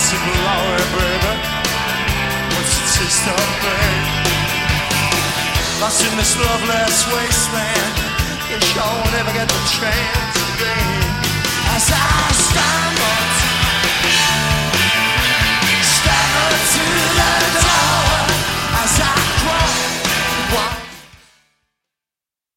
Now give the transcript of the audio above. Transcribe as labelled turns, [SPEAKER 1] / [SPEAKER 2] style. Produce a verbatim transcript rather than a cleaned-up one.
[SPEAKER 1] of glory, baby. What's the taste of pain? Lost in this loveless wasteland, you sure will never get the chance again. As I stand